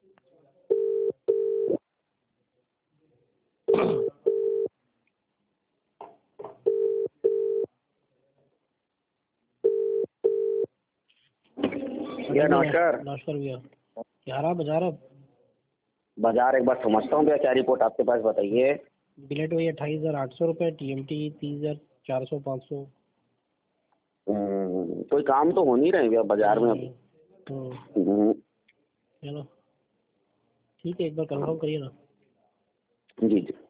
भैया नमस्कार। नमस्कार भैया, क्या रहा बाजार? बाजार एक बार समझता हूँ भैया, क्या रिपोर्ट आपके पास बताइए। बिलेट वही 28,800 रुपये, TMT 30,400 500। कोई काम तो हो नहीं रहे भैया बाजार में अभी। चलो ठीक है, एक बार कंफर्म करिए ना। जी जी।